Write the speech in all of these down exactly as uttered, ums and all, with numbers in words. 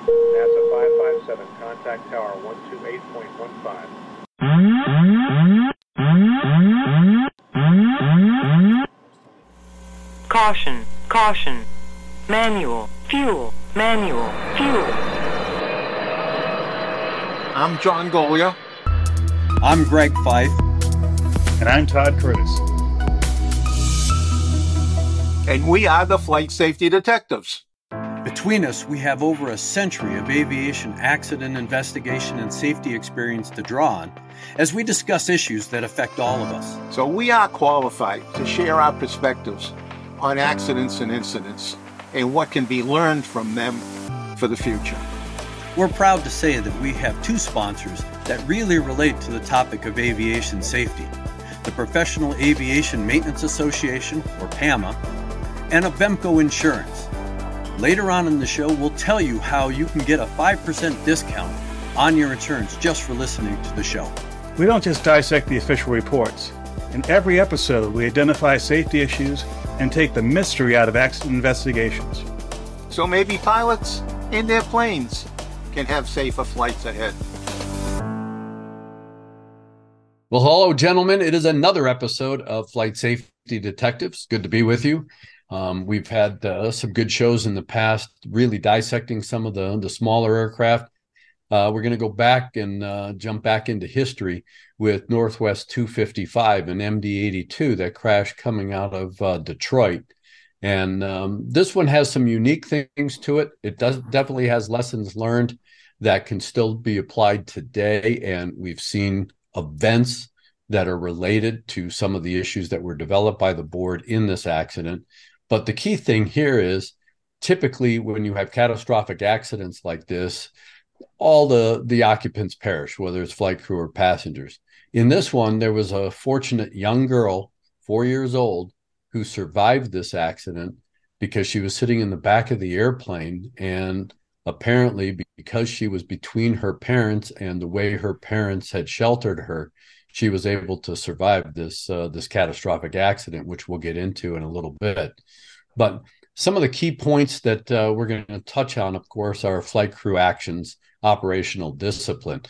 NASA five five seven, contact tower one two eight point one five. Caution, caution. Manual, fuel, manual, fuel. I'm John Golia. I'm Greg Fife. And I'm Todd Curtis. And we are the Flight Safety Detectives. Between us, we have over a century of aviation accident investigation and safety experience to draw on as we discuss issues that affect all of us. So we are qualified to share our perspectives on accidents and incidents and what can be learned from them for the future. We're proud to say that we have two sponsors that really relate to the topic of aviation safety: the Professional Aviation Maintenance Association, or PAMA, and Avemco Insurance. Later on in the show, we'll tell you how you can get a five percent discount on your insurance just for listening to the show. We don't just dissect the official reports. In every episode, we identify safety issues and take the mystery out of accident investigations. So maybe pilots and their planes can have safer flights ahead. Well, hello, gentlemen. It is another episode of Flight Safety Detectives. Good to be with you. Um, we've had uh, some good shows in the past, really dissecting some of the, the smaller aircraft. Uh, we're going to go back and uh, jump back into history with Northwest two fifty-five, an M D eighty-two that crashed coming out of uh, Detroit. And um, this one has some unique things to it. It does definitely has lessons learned that can still be applied today. And we've seen events that are related to some of the issues that were developed by the board in this accident. But the key thing here is typically when you have catastrophic accidents like this, all the, the occupants perish, whether it's flight crew or passengers. In this one, there was a fortunate young girl, four years old, who survived this accident because she was sitting in the back of the airplane. And apparently, because she was between her parents and the way her parents had sheltered her, she was able to survive this uh, this catastrophic accident, which we'll get into in a little bit. But some of the key points that uh, we're going to touch on, of course, are flight crew actions, operational discipline.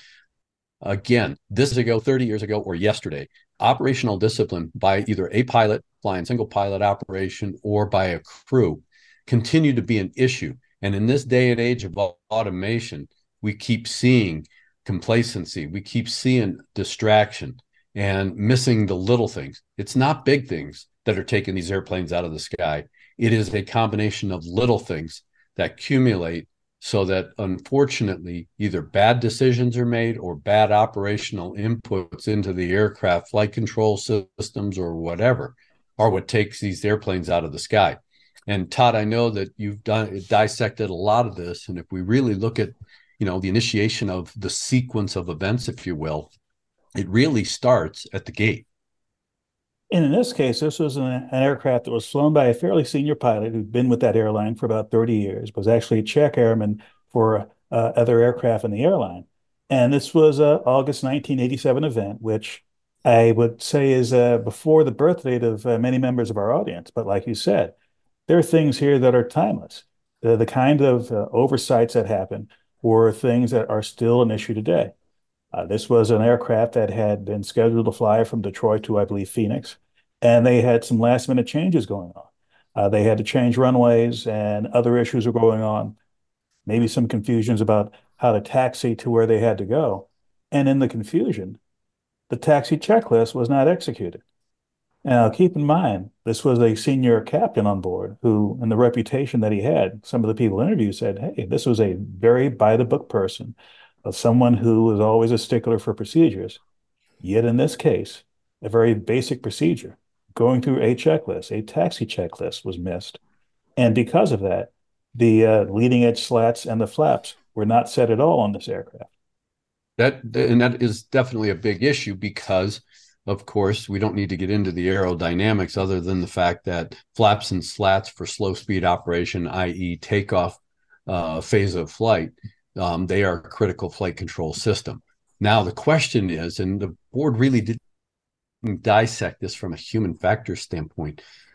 Again, this is ago, thirty years ago, or yesterday. Operational discipline by either a pilot flying single pilot operation or by a crew continue to be an issue. And in this day and age of automation, we keep seeing complacency. We keep seeing distraction and missing the little things. It's not big things that are taking these airplanes out of the sky. It is a combination of little things that accumulate so that, unfortunately, either bad decisions are made or bad operational inputs into the aircraft flight control systems or whatever are what takes these airplanes out of the sky. And Todd, I know that you've done dissected a lot of this. And if we really look at, you know, the initiation of the sequence of events, if you will, it really starts at the gate. And in this case, this was an, an aircraft that was flown by a fairly senior pilot who'd been with that airline for about thirty years, was actually a check airman for uh, other aircraft in the airline. And this was a August nineteen eighty-seven event, which I would say is uh, before the birth date of uh, many members of our audience. But like you said, there are things here that are timeless. The, the kind of uh, oversights that happen were things that are still an issue today. Uh, this was an aircraft that had been scheduled to fly from Detroit to, I believe, Phoenix, and they had some last-minute changes going on. Uh, they had to change runways, and other issues were going on, maybe some confusions about how to taxi to where they had to go. And in the confusion, the taxi checklist was not executed. Now, keep in mind, this was a senior captain on board who, in the reputation that he had, some of the people interviewed said, hey, this was a very by-the-book person, uh, someone who was always a stickler for procedures. Yet in this case, a very basic procedure, going through a checklist, a taxi checklist was missed. And because of that, the uh, leading edge slats and the flaps were not set at all on this aircraft. That, and that is definitely a big issue because, of course, we don't need to get into the aerodynamics other than the fact that flaps and slats for slow speed operation, that is takeoff uh, phase of flight, um, they are a critical flight control system. Now, the question is, and the board really didn't dissect this from a human factor standpoint,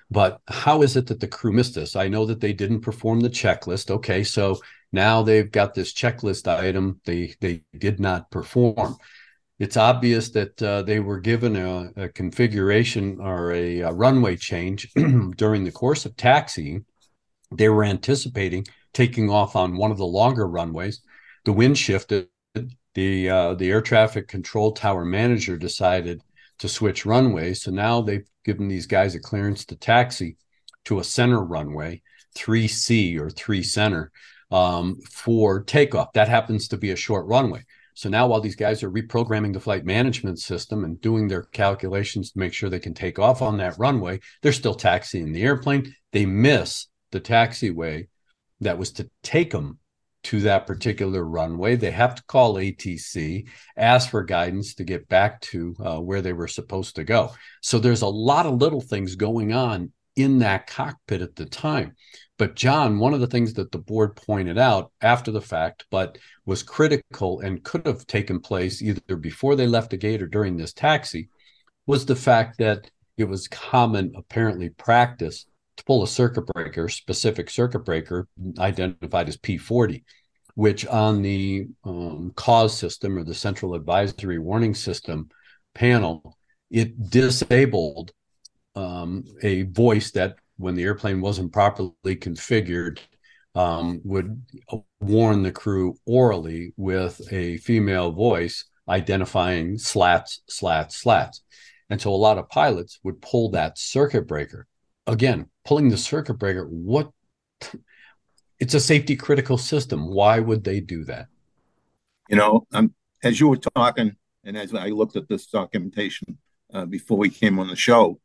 But how is it that the crew missed this? I know that they didn't perform the checklist. Okay, so now they've got this checklist item they they did not perform. It's obvious that uh, they were given a, a configuration or a, a runway change during the course of taxiing. They were anticipating taking off on one of the longer runways. The wind shifted. The uh, the air traffic control tower manager decided to switch runways. So now they've given these guys a clearance to taxi to a center runway, three C or three center, um, for takeoff. That happens to be a short runway. So now while these guys are reprogramming the flight management system and doing their calculations to make sure they can take off on that runway, they're still taxiing the airplane. They miss the taxiway that was to take them to that particular runway. They have to call A T C, ask for guidance to get back to uh, where they were supposed to go. So there's a lot of little things going on in that cockpit at the time. But John, one of the things that the board pointed out after the fact, but was critical and could have taken place either before they left the gate or during this taxi, was the fact that it was common, apparently, practice to pull a circuit breaker, specific circuit breaker identified as P forty, which on the um, cause system or the central advisory warning system panel, it disabled um, a voice that, when the airplane wasn't properly configured, um, would warn the crew orally with a female voice identifying slats, slats, slats. And so a lot of pilots would pull that circuit breaker. Again, pulling the circuit breaker, what? It's a safety critical system. Why would they do that? You know, um, as you were talking, and as I looked at this documentation uh, before we came on the show,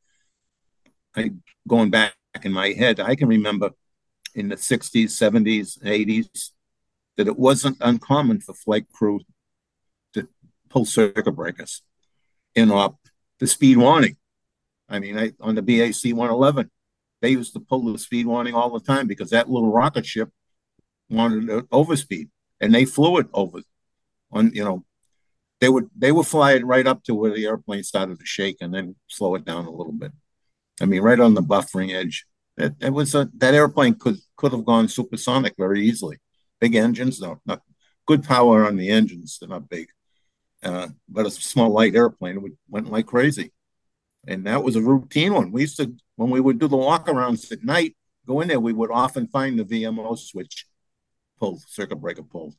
I going back in my head, I can remember in the sixties, seventies, eighties, that it wasn't uncommon for flight crew to pull circuit breakers in up the speed warning. I mean, I, on the B A C one eleven, they used to pull the speed warning all the time because that little rocket ship wanted to overspeed, and they flew it over. On you know, they would they would fly it right up to where the airplane started to shake, and then slow it down a little bit. I mean, right on the buffering edge. It, it was a, that airplane could could have gone supersonic very easily. Big engines, no, not good power on the engines. They're not big, uh, but a small light airplane it went like crazy, and that was a routine one. We used to, when we would do the walkarounds at night, go in there. We would often find the V M O switch pulled, circuit breaker pulled.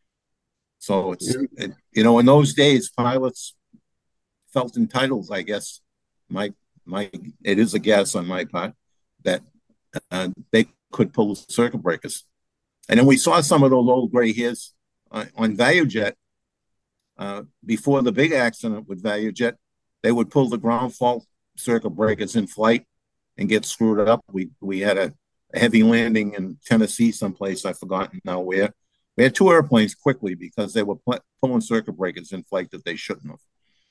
So it's yeah. it, you know, in those days, pilots felt entitled, I guess. My my it is a guess on my part that uh, they could pull circuit breakers. And then we saw some of those old gray hairs uh, on ValueJet uh, before the big accident with ValueJet. They would pull the ground fault circuit breakers in flight and get screwed up. We we had a, a heavy landing in Tennessee someplace, I've forgotten now where. We had two airplanes quickly because they were pl- pulling circuit breakers in flight that they shouldn't have.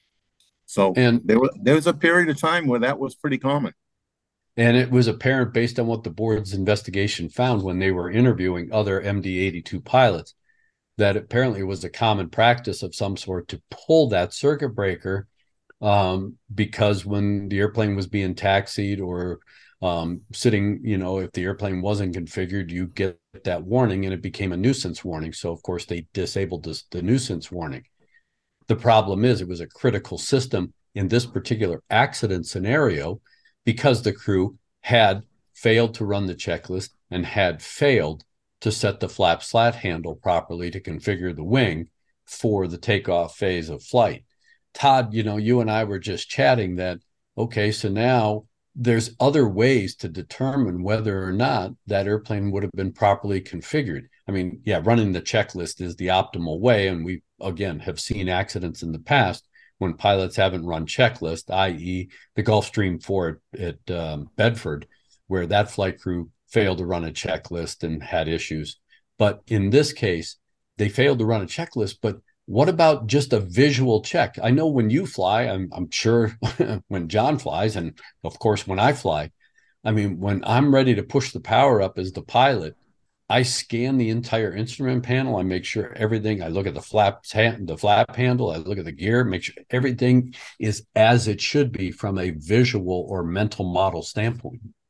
So and there was, there was a period of time where that was pretty common. And it was apparent based on what the board's investigation found when they were interviewing other M D eighty-two pilots, that apparently it was a common practice of some sort to pull that circuit breaker um, because when the airplane was being taxied or um, sitting, you know, if the airplane wasn't configured, you get that warning and it became a nuisance warning. So, of course, they disabled this, the nuisance warning. The problem is it was a critical system in this particular accident scenario because the crew had failed to run the checklist and had failed to set the flap slat handle properly to configure the wing for the takeoff phase of flight. Todd, you know, you and I were just chatting that, okay, so now there's other ways to determine whether or not that airplane would have been properly configured. I mean, yeah, running the checklist is the optimal way. And we, again, have seen accidents in the past when pilots haven't run checklist, that is the Gulfstream four at, at um, Bedford, where that flight crew failed to run a checklist and had issues. But in this case, they failed to run a checklist. But what about just a visual check? I know when you fly, I'm, I'm sure when John flies, and of course when I fly, I mean, when I'm ready to push the power up as the pilot, I scan the entire instrument panel. I make sure everything, I look at the flaps, the flap handle, I look at the gear, make sure everything is as it should be from a visual or mental model standpoint.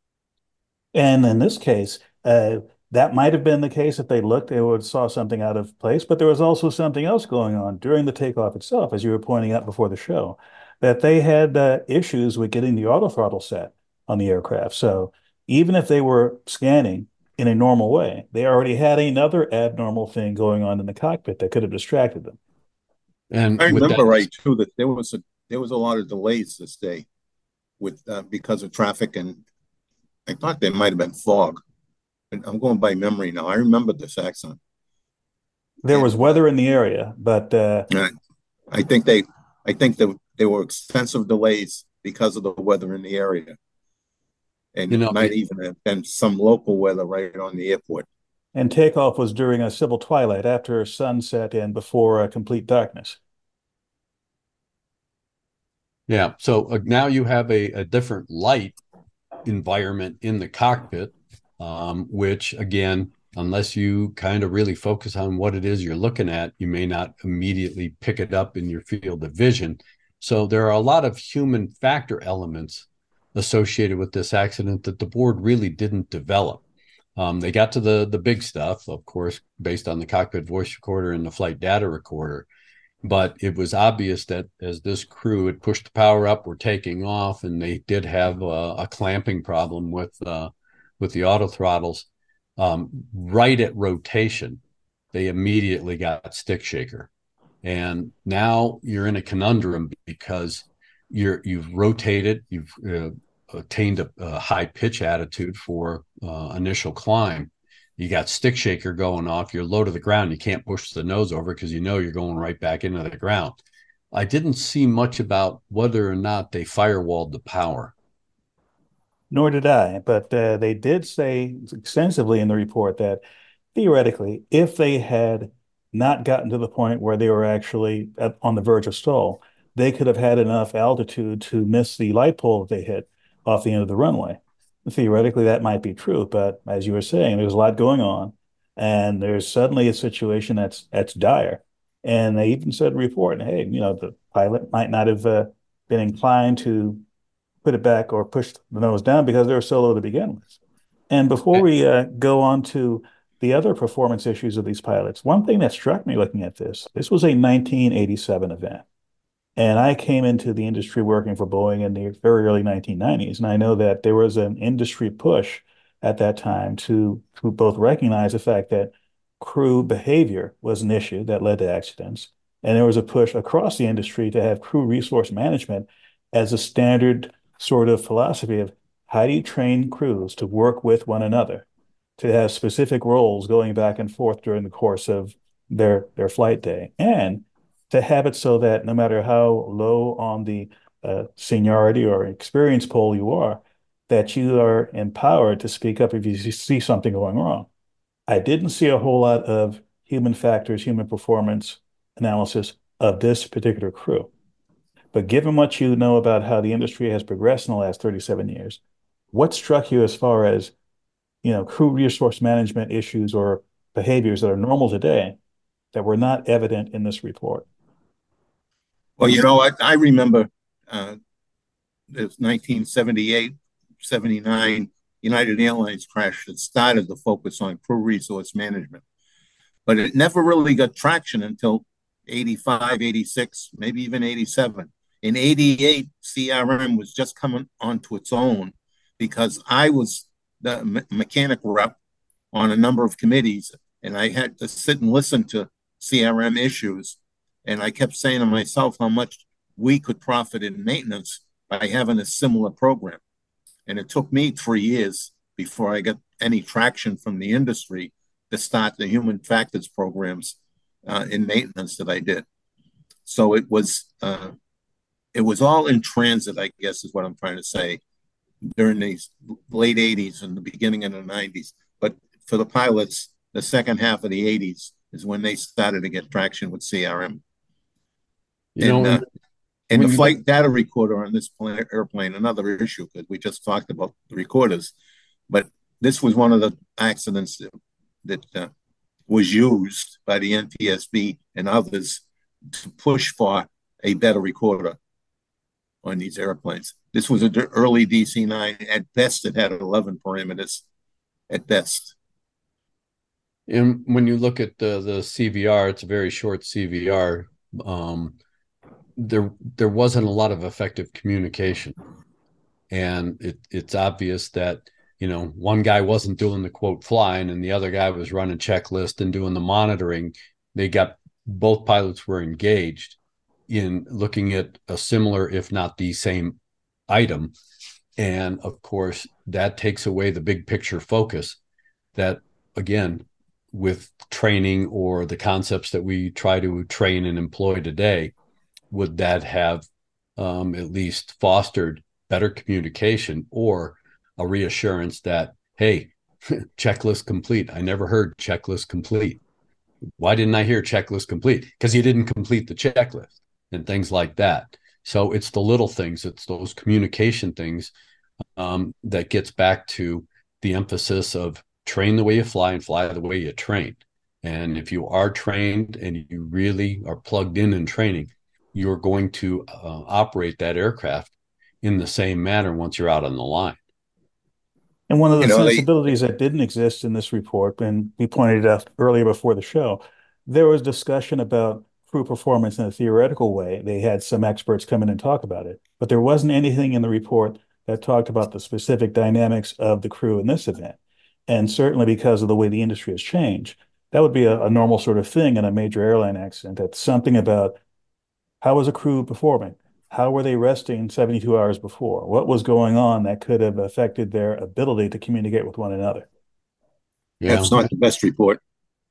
And in this case, uh, that might have been the case. If they looked, they would saw something out of place. But there was also something else going on during the takeoff itself, as you were pointing out before the show, that they had uh, issues with getting the auto throttle set on the aircraft. So even if they were scanning in a normal way, they already had another abnormal thing going on in the cockpit that could have distracted them. And I with remember that, right too that there was a there was a lot of delays this day with uh, because of traffic, and I thought there might have been fog. And I'm going by memory now. I remember this accident. There was And weather in the area, but uh, I, I think they I think that there were extensive delays because of the weather in the area. And you it know, might it, even have been some local weather right on the airport. and takeoff was during a civil twilight after sunset and before uh, complete darkness. yeah. So uh, now you have a, a different light environment in the cockpit, um, which again, unless you kind of really focus on what it is you're looking at, you may not immediately pick it up in your field of vision. So there are a lot of human factor elements associated with this accident that the board really didn't develop. Um, they got to the the big stuff, of course, based on the cockpit voice recorder and the flight data recorder. But it was obvious that as this crew had pushed the power up, were taking off, and they did have a, a clamping problem with uh, with the auto throttles. Um, right at rotation, they immediately got stick shaker, and now you're in a conundrum because you're you've rotated, you've uh, attained a, a high pitch attitude for uh, initial climb. You got stick shaker going off, you're low to the ground, you can't push the nose over because you know you're going right back into the ground. I didn't see much about whether or not they firewalled the power. Nor did I, but uh, they did say extensively in the report that theoretically, if they had not gotten to the point where they were actually at, on the verge of stall, they could have had enough altitude to miss the light pole that they hit off the end of the runway. Theoretically, that might be true, but as you were saying, there's a lot going on, and there's suddenly a situation that's that's dire. And they even said in the report, hey, you know, the pilot might not have uh, been inclined to put it back or push the nose down because they were so low to begin with. And before we uh, go on to the other performance issues of these pilots, one thing that struck me looking at this, this was a nineteen eighty-seven event. And I came into the industry working for Boeing in the very early nineteen nineties. And I know that there was an industry push at that time to, to both recognize the fact that crew behavior was an issue that led to accidents. And there was a push across the industry to have crew resource management as a standard sort of philosophy of how do you train crews to work with one another, to have specific roles going back and forth during the course of their their flight day, and to have it so that no matter how low on the uh, seniority or experience pole you are, that you are empowered to speak up if you see something going wrong. I didn't see a whole lot of human factors, human performance analysis of this particular crew. But given what you know about how the industry has progressed in the last thirty-seven years, what struck you as far as, you know, crew resource management issues or behaviors that are normal today that were not evident in this report? Well, you know, I, I remember uh, the nineteen seventy-eight, seventy-nine United Airlines crash that started the focus on crew resource management. But it never really got traction until eighty-five, eighty-six, maybe even eighty-seven. In eighty-eight, C R M was just coming onto its own because I was the me- mechanic rep on a number of committees, and I had to sit and listen to C R M issues. And I kept saying to myself how much we could profit in maintenance by having a similar program. And it took me three years before I got any traction from the industry to start the human factors programs uh, in maintenance that I did. So it was uh, it was all in transit, I guess, is what I'm trying to say, during these late eighties and the beginning of the nineties. But for the pilots, the second half of the eighties is when they started to get traction with C R M. You know, and, uh, and the you, flight data recorder on this plane, airplane, another issue, because we just talked about the recorders, but this was one of the accidents that, that uh, was used by the N T S B and others to push for a better recorder. on these airplanes. This was an early D C nine. At best, it had eleven parameters. At best. And when you look at the the C V R, it's a very short C V R. Um, there there wasn't a lot of effective communication, and it it's obvious that, you know, one guy wasn't doing the quote flying, and the other guy was running checklist and doing the monitoring. They got both pilots were engaged in looking at a similar, if not the same, item, and of course that takes away the big picture focus. That again, with training or the concepts that we try to train and employ today, would that have um, at least fostered better communication or a reassurance that, hey, checklist complete. I never heard checklist complete. Why didn't I hear checklist complete? Because you didn't complete the checklist and things like that. So it's the little things, it's those communication things um, that gets back to the emphasis of train the way you fly and fly the way you train. And if you are trained and you really are plugged in in training, you're going to uh, operate that aircraft in the same manner once you're out on the line. And one of the You know, they- sensibilities that didn't exist in this report, and we pointed it out earlier before the show, there was discussion about crew performance in a theoretical way. They had some experts come in and talk about it, but there wasn't anything in the report that talked about the specific dynamics of the crew in this event. And certainly because of the way the industry has changed, that would be a, a normal sort of thing in a major airline accident. That's something about how was a crew performing? How were they resting seventy-two hours before? What was going on that could have affected their ability to communicate with one another? Yeah. That's not the best report.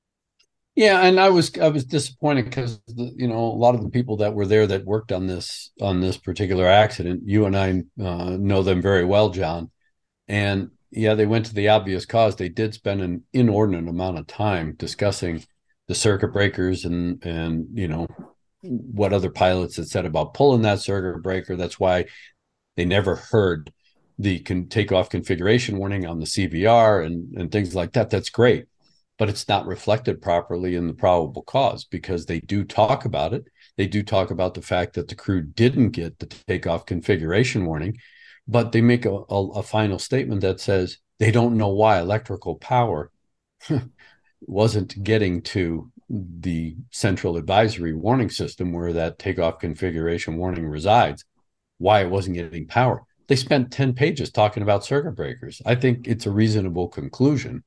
Yeah, and I was I was disappointed because, you know, a lot of the people that were there that worked on this on this particular accident, you and I uh, know them very well, John. And yeah, they went to the obvious cause. They did spend an inordinate amount of time discussing the circuit breakers and and you know what other pilots had said about pulling that circuit breaker. That's why they never heard the con- takeoff configuration warning on the C V R and and things like that. That's great, but it's not reflected properly in the probable cause, because they do talk about it. They do talk about the fact that the crew didn't get the takeoff configuration warning, but they make a, a, a final statement that says they don't know why electrical power wasn't getting to the central advisory warning system where that takeoff configuration warning resides, why it wasn't getting power. They spent ten pages talking about circuit breakers. I think it's a reasonable conclusion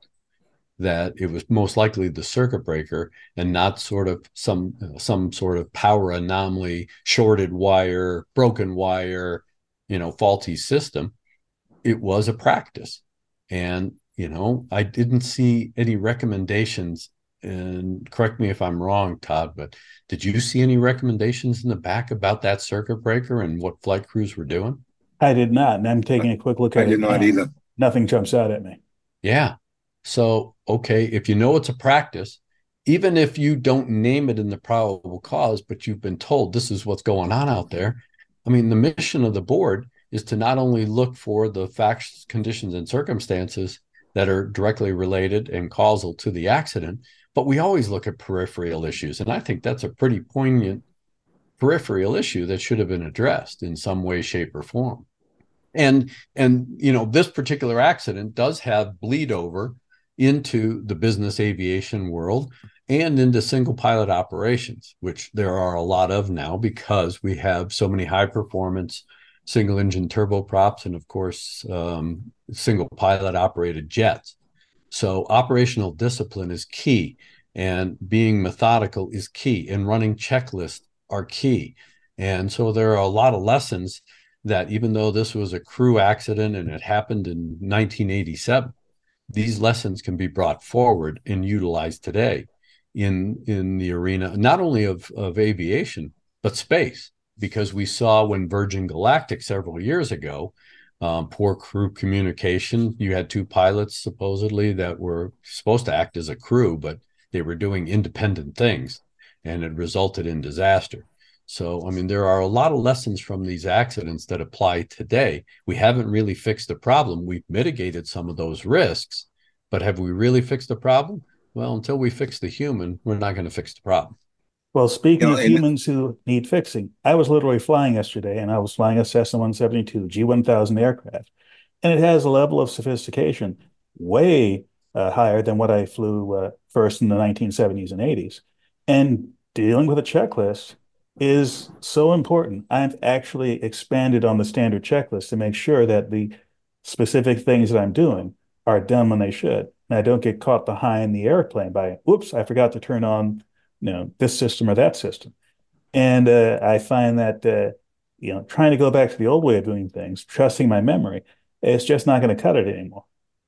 that it was most likely the circuit breaker and not sort of some some sort of power anomaly, shorted wire, broken wire, you know, faulty system. It was a practice. And, you know, I didn't see any recommendations, and correct me if I'm wrong, Todd, but did you see any recommendations in the back about that circuit breaker and what flight crews were doing? I did not, and I'm taking a quick look at I it did not now. either. Nothing jumps out at me. Yeah. So, okay, if you know it's a practice, even if you don't name it in the probable cause, but you've been told this is what's going on out there. I mean, the mission of the board is to not only look for the facts, conditions, and circumstances that are directly related and causal to the accident, but we always look at peripheral issues. And I think that's a pretty poignant peripheral issue that should have been addressed in some way, shape, or form. And, and you know, this particular accident does have bleed over into the business aviation world and into single pilot operations, which there are a lot of now because we have so many high performance single engine turboprops and, of course, um, single pilot operated jets. So operational discipline is key, and being methodical is key, and running checklists are key. And so there are a lot of lessons that, even though this was a crew accident and it happened in nineteen eighty-seven, these lessons can be brought forward and utilized today in, in the arena, not only of, of aviation, but space. Because we saw when Virgin Galactic several years ago, um, poor crew communication. You had two pilots supposedly that were supposed to act as a crew, but they were doing independent things, and it resulted in disaster. So, I mean, there are a lot of lessons from these accidents that apply today. We haven't really fixed the problem. We've mitigated some of those risks, but have we really fixed the problem? Well, until we fix the human, we're not going to fix the problem. Well, You speaking know, of and humans who need fixing, I was literally flying yesterday and I was flying a Cessna one seventy-two G one thousand aircraft, and it has a level of sophistication way uh, higher than what I flew uh, first in the nineteen seventies and eighties. And dealing with a checklist is so important. I've actually expanded on the standard checklist to make sure that the specific things that I'm doing are done when they should. And I don't get caught behind the airplane by, whoops, I forgot to turn on, you know, this system or that system. And uh, I find that, uh, you know, trying to go back to the old way of doing things, trusting my memory, it's just not going to cut it anymore.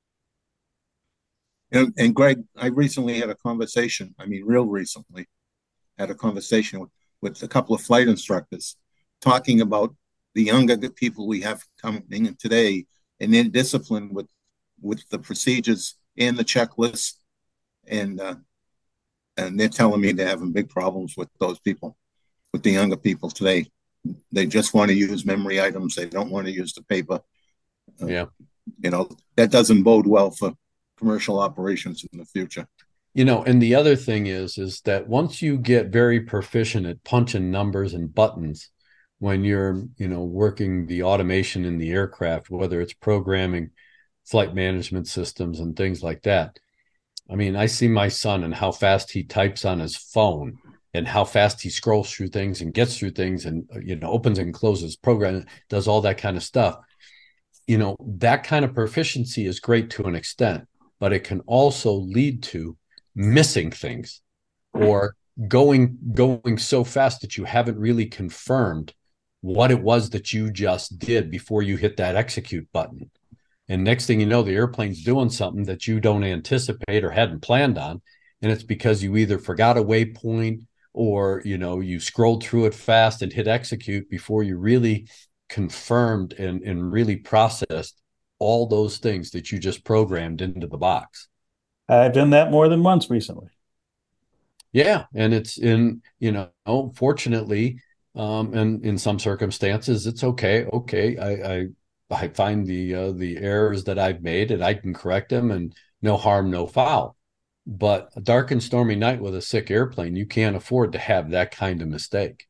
and, and Greg, I recently had a conversation. I mean, real recently, had a conversation with, with a couple of flight instructors talking about the younger people we have coming in today and their discipline with with the procedures and the checklist, and uh, and they're telling me they're having big problems with those people, with the younger people today. They just want to use memory items. They don't want to use the paper. Uh, Yeah. You know, that doesn't bode well for commercial operations in the future. You know, and the other thing is, is that once you get very proficient at punching numbers and buttons, when you're, you know, working the automation in the aircraft, whether it's programming, flight management systems and things like that. I mean, I see my son and how fast he types on his phone and how fast he scrolls through things and gets through things and, you know, opens and closes program, does all that kind of stuff. You know, that kind of proficiency is great to an extent, but it can also lead to missing things or going going so fast that you haven't really confirmed what it was that you just did before you hit that execute button. And next thing you know, the airplane's doing something that you don't anticipate or hadn't planned on. And it's because you either forgot a waypoint or, you know, you scrolled through it fast and hit execute before you really confirmed and, and really processed all those things that you just programmed into the box. I've done that more than once recently. Yeah. And it's in, you know, fortunately, um, and in some circumstances, it's okay. Okay. I, I, I find the uh, the errors that I've made and I can correct them and no harm, no foul. But a dark and stormy night with a sick airplane, you can't afford to have that kind of mistake.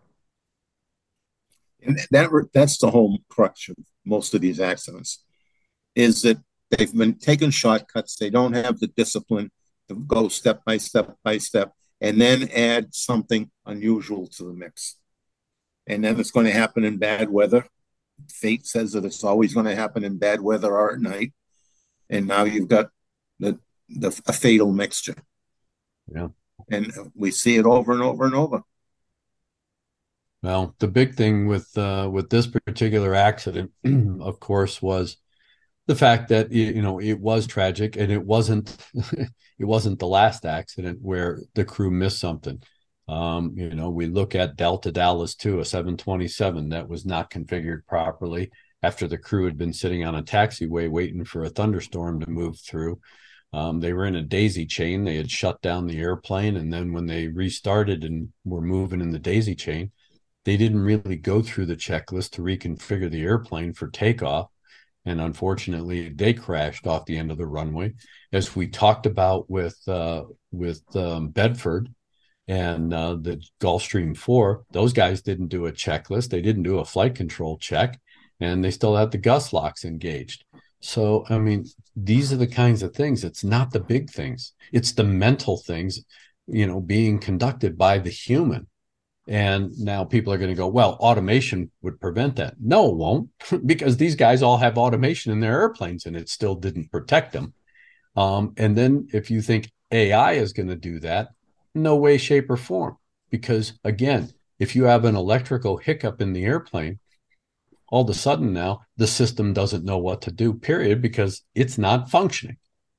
And that that's the whole crux of most of these accidents, is that they've been taking shortcuts. They don't have the discipline to go step by step by step and then add something unusual to the mix. And then it's going to happen in bad weather. Fate says that it's always going to happen in bad weather or at night. And now you've got the, the a fatal mixture. Yeah. And we see it over and over and over. Well, the big thing with uh, with this particular accident, of course, was the fact that, you know, it was tragic and it wasn't it wasn't the last accident where the crew missed something. Um, you know, we look at Delta Dallas two, a seven twenty-seven that was not configured properly after the crew had been sitting on a taxiway waiting for a thunderstorm to move through. Um, they were in a daisy chain. They had shut down the airplane. And then when they restarted and were moving in the daisy chain, they didn't really go through the checklist to reconfigure the airplane for takeoff. And unfortunately, they crashed off the end of the runway. As we talked about with, uh, with um, Bedford, and uh, the Gulfstream four, those guys didn't do a checklist. They didn't do a flight control check, and they still had the gust locks engaged. So, I mean, these are the kinds of things. It's not the big things. It's the mental things, you know, being conducted by the human. And now people are going to go, well, automation would prevent that. No, it won't, because these guys all have automation in their airplanes, and it still didn't protect them. Um, and then if you think A I is going to do that, no way, shape, or form. Because again, if you have an electrical hiccup in the airplane, all of a sudden now the system doesn't know what to do, period, because it's not functioning.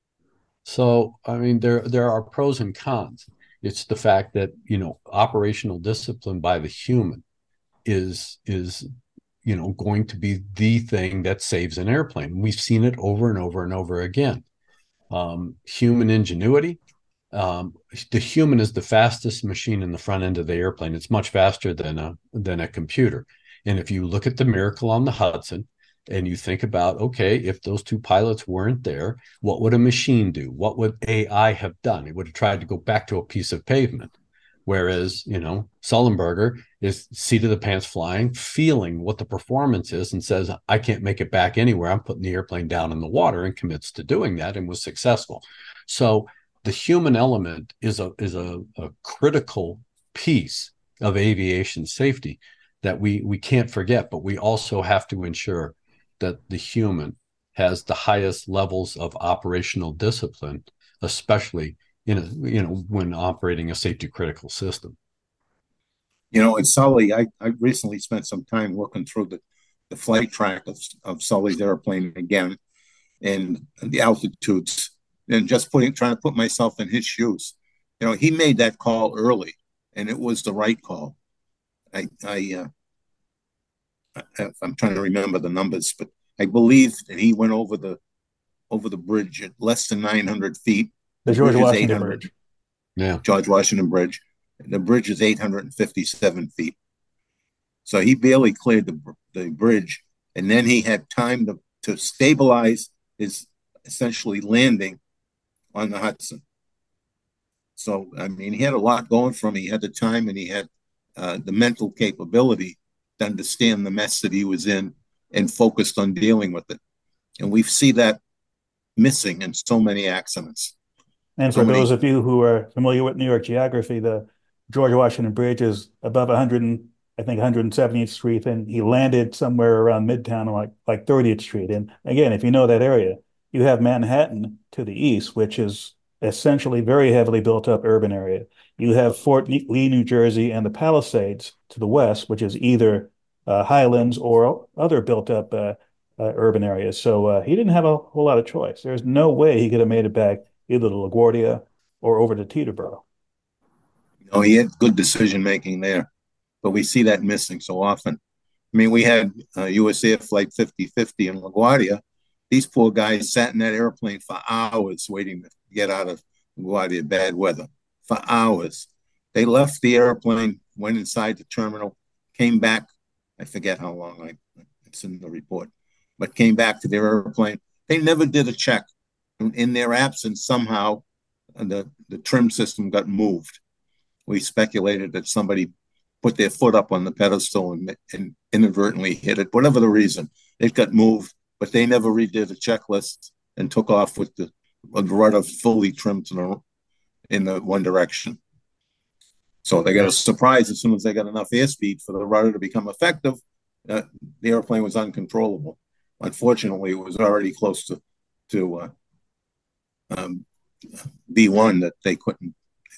So, I mean, there there are pros and cons. It's the fact that, you know, operational discipline by the human is is you know going to be the thing that saves an airplane. We've seen it over and over and over again. Um, human ingenuity. Um, the human is the fastest machine in the front end of the airplane. It's much faster than a than a computer. And if you look at the Miracle on the Hudson and you think about, okay, if those two pilots weren't there, what would a machine do? What would A I have done? It would have tried to go back to a piece of pavement. Whereas, you know, Sullenberger is seat of the pants flying, feeling what the performance is and says, I can't make it back anywhere. I'm putting the airplane down in the water, and commits to doing that and was successful. So the human element is a is a, a critical piece of aviation safety that we we can't forget, but we also have to ensure that the human has the highest levels of operational discipline, especially in a, you know, when operating a safety critical system. You know, and Sully, I, I recently spent some time looking through the, the flight track of, of Sully's airplane again, and the altitudes, and just putting trying to put myself in his shoes. You know, he made that call early, and it was the right call. I, I, uh, I I'm trying to remember the numbers, but I believe that he went over the over the bridge at less than nine hundred feet. The George Washington Bridge. Yeah. George Washington Bridge. The bridge is eight hundred fifty-seven feet. So he barely cleared the, the bridge, and then he had time to, to stabilize his essentially landing on the Hudson. So, I mean, he had a lot going for him. He had the time, and he had uh, the mental capability to understand the mess that he was in and focused on dealing with it. And we see that missing in so many accidents. And for those of you who are familiar with New York geography, the George Washington Bridge is above one hundred, I think one hundred seventieth Street, and he landed somewhere around Midtown, like like thirtieth Street. And again, if you know that area, you have Manhattan to the east, which is essentially very heavily built up urban area. You have Fort Lee, New Jersey, and the Palisades to the west, which is either uh, Highlands or other built up uh, uh, urban areas. So uh, he didn't have a whole lot of choice. There's no way he could have made it back either to LaGuardia or over to Teterboro. No, he had good decision making there, but we see that missing so often. I mean, we had uh, U S Air Flight fifty fifty in LaGuardia. These poor guys sat in that airplane for hours waiting to get out of LaGuardia, bad weather, for hours. They left the airplane, went inside the terminal, came back. I forget how long, I, it's in the report, but came back to their airplane. They never did a check. In their absence, somehow the, the trim system got moved. We speculated that somebody put their foot up on the pedestal and, and inadvertently hit it. Whatever the reason, it got moved, but they never redid a checklist and took off with the, the rudder fully trimmed in the, in the one direction. So they got a surprise as soon as they got enough airspeed for the rudder to become effective. Uh, the airplane was uncontrollable. Unfortunately, it was already close to to uh, um, B one that they couldn't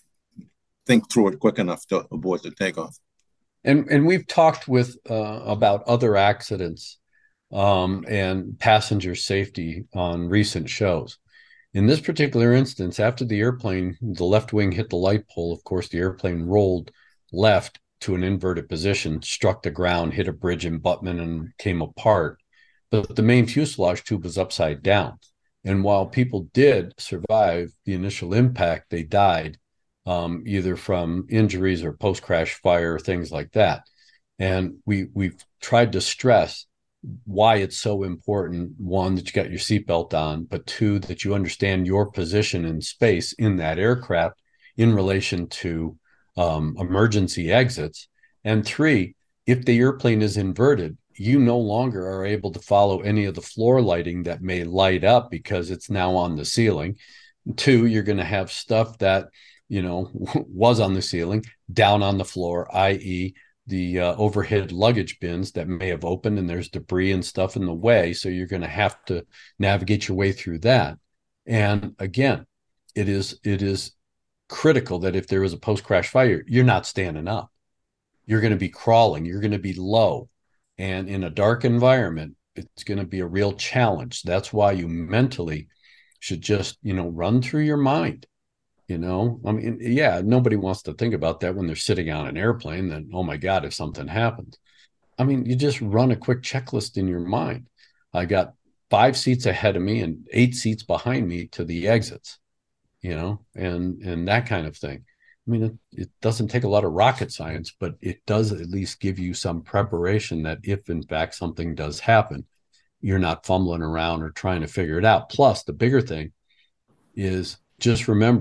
think through it quick enough to abort the takeoff. And and we've talked with uh, about other accidents um, and passenger safety on recent shows. In this particular instance, after the airplane, the left wing hit the light pole, of course, the airplane rolled left to an inverted position, struck the ground, hit a bridge embutment, and came apart. But the main fuselage tube was upside down. And while people did survive the initial impact, they died um, either from injuries or post-crash fire, things like that. And we, we've tried to stress why it's so important, one, that you got your seatbelt on, but two, that you understand your position in space in that aircraft in relation to um, emergency exits. And three, if the airplane is inverted, you no longer are able to follow any of the floor lighting that may light up because it's now on the ceiling. Two, you're going to have stuff that, you know, was on the ceiling down on the floor, that is the uh, overhead luggage bins that may have opened and there's debris and stuff in the way. So you're going to have to navigate your way through that. And again, it is it is critical that if there is a post-crash fire, you're not standing up. You're going to be crawling. You're going to be low. And in a dark environment, it's going to be a real challenge. That's why you mentally should just, you know, run through your mind. You know, I mean, yeah, nobody wants to think about that when they're sitting on an airplane, that, oh my God, if something happens. I mean, you just run a quick checklist in your mind. I got five seats ahead of me and eight seats behind me to the exits, you know, and, and that kind of thing. I mean, it, it doesn't take a lot of rocket science, but it does at least give you some preparation that if in fact something does happen, you're not fumbling around or trying to figure it out. Plus, the bigger thing is just remember,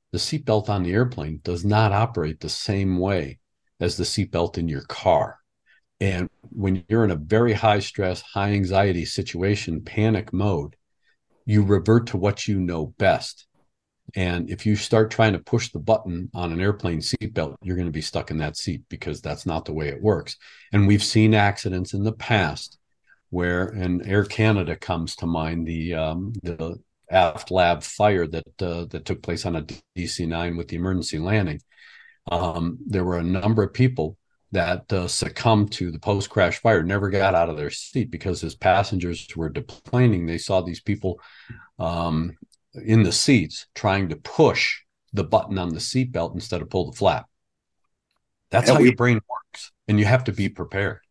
the seatbelt on the airplane does not operate the same way as the seatbelt in your car. And when you're in a very high stress, high anxiety situation, panic mode, you revert to what you know best. And if you start trying to push the button on an airplane seatbelt, you're going to be stuck in that seat because that's not the way it works. And we've seen accidents in the past where, and Air Canada comes to mind, the um, the aft lab fire that uh, that took place on a D C nine with the emergency landing. Um, there were a number of people that uh, succumbed to the post-crash fire, never got out of their seat because as passengers were deplaning, they saw these people um, in the seats trying to push the button on the seatbelt instead of pull the flap. That's And how we- your brain works, and you have to be prepared.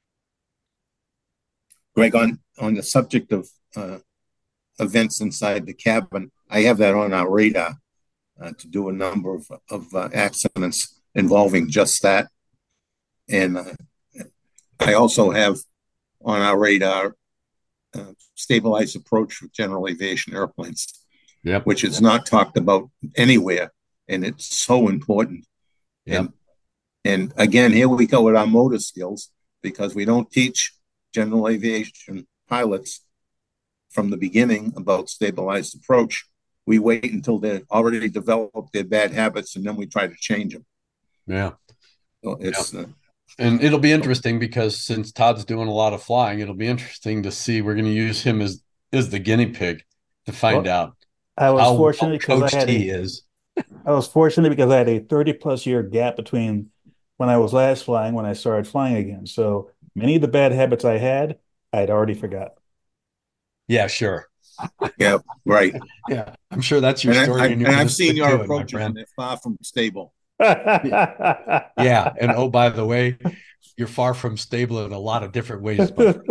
Greg, on, on the subject of uh, events inside the cabin, I have that on our radar uh, to do a number of, of uh, accidents involving just that. And uh, I also have on our radar uh, stabilized approach with general aviation airplanes, Yep. which is not talked about anywhere. And it's so important. Yep. And, and again, here we go with our motor skills because we don't teach general aviation pilots from the beginning about stabilized approach. We wait until they've already developed their bad habits and then we try to change them. Yeah. So it's Yeah. uh, And it'll be interesting because since Todd's doing a lot of flying, it'll be interesting to see. We're going to use him as, as the guinea pig to find Well, out I was how fortunate well because I coached had he a, is. I was fortunate because I had a thirty plus year gap between when I was last flying when I started flying again. So many of the bad habits I had, I'd already forgot. Yeah, sure. yeah, right. Yeah, I'm sure that's your And, story. I, I, and and you're gonna I've seen stick your to it, my approaches friend. and they're far from stable. Yeah, and oh, by the way, you're far from stable in a lot of different ways. But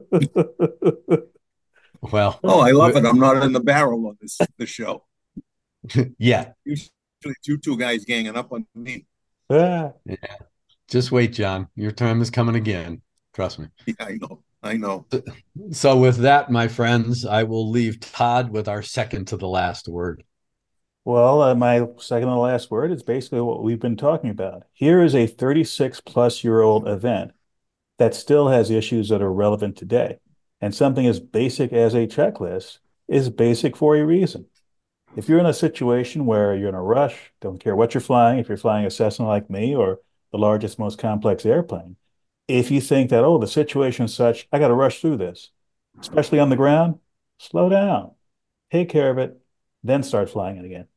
well, Oh, I love it. I'm not in the barrel on this, this show. yeah, Usually it's you two guys ganging up on me. Ah, just wait, John. Your time is coming again. Trust me. Yeah, I know. I know. So with that, my friends, I will leave Todd with our second to the last word. well, uh, my second to last word is basically what we've been talking about. Here is a thirty-six plus year old event that still has issues that are relevant today. And something as basic as a checklist is basic for a reason. If you're in a situation where you're in a rush, don't care what you're flying, if you're flying a Cessna like me or the largest, most complex airplane, if you think that, oh, the situation is such, I got to rush through this, especially on the ground, slow down, take care of it, then start flying it again.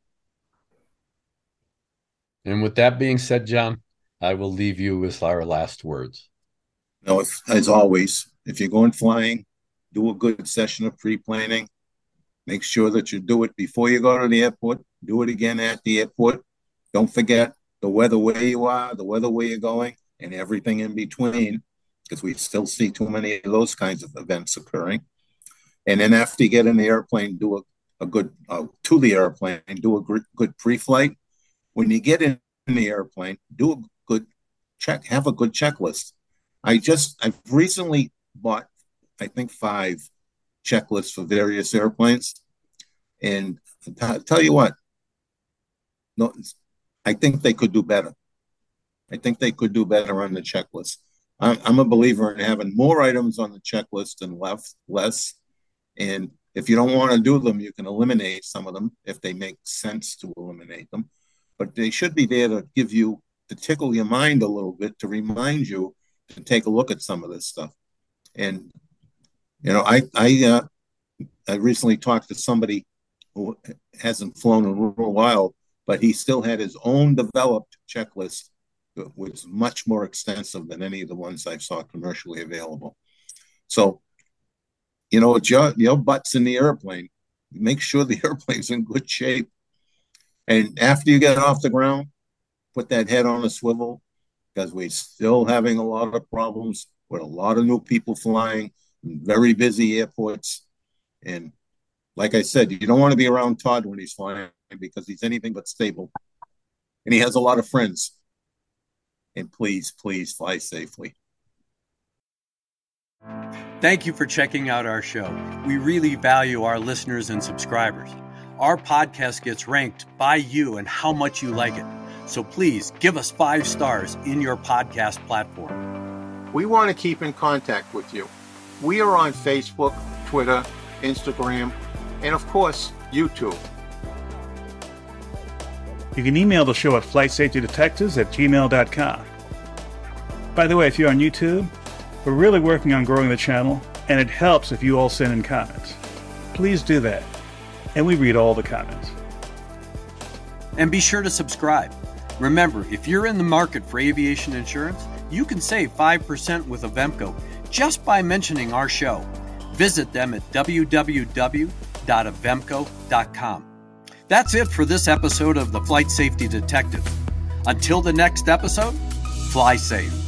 And with that being said, John, I will leave you with our last words. No, if, as always, if you're going flying, do a good session of pre-planning. Make sure that you do it before you go to the airport. Do it again at the airport. Don't forget the weather where you are, the weather where you're going, and everything in between, because we still see too many of those kinds of events occurring. And then after you get in the airplane, do a, a good, uh, to the airplane, do a good, good pre-flight. When you get in the airplane, do a good check, have a good checklist. I just, I've recently bought, I think, five checklists for various airplanes. And I'll tell you what, no, I think they could do better. I think they could do better on the checklist. I'm, I'm a believer in having more items on the checklist and less, less. And if you don't want to do them, you can eliminate some of them if they make sense to eliminate them. But they should be there to give you, to tickle your mind a little bit, to remind you to take a look at some of this stuff. And, you know, I, I, uh, I recently talked to somebody who hasn't flown in a little while, but he still had his own developed checklist that was much more extensive than any of the ones I saw commercially available. So, you know, it's your, your butt's in the airplane. Make sure the airplane's in good shape. And after you get off the ground, put that head on a swivel, because we're still having a lot of problems with a lot of new people flying in very busy airports. And like I said, you don't want to be around Todd when he's flying because he's anything but stable. And he has a lot of friends. And please, please fly safely. Thank you for checking out our show. We really value our listeners and subscribers. our podcast gets ranked by you and how much you like it. So please give us five stars in your podcast platform. We want to keep in contact with you. We are on Facebook, Twitter, Instagram, and of course, YouTube. You can email the show at flight safety detectives at gmail dot com. By the way, if you're on YouTube, we're really working on growing the channel, and it helps if you all send in comments. Please do that, and we read all the comments. And be sure to subscribe. Remember, if you're in the market for aviation insurance, you can save five percent with Avemco just by mentioning our show. Visit them at w w w dot avemco dot com. That's it for this episode of the Flight Safety Detective. Until the next episode, fly safe.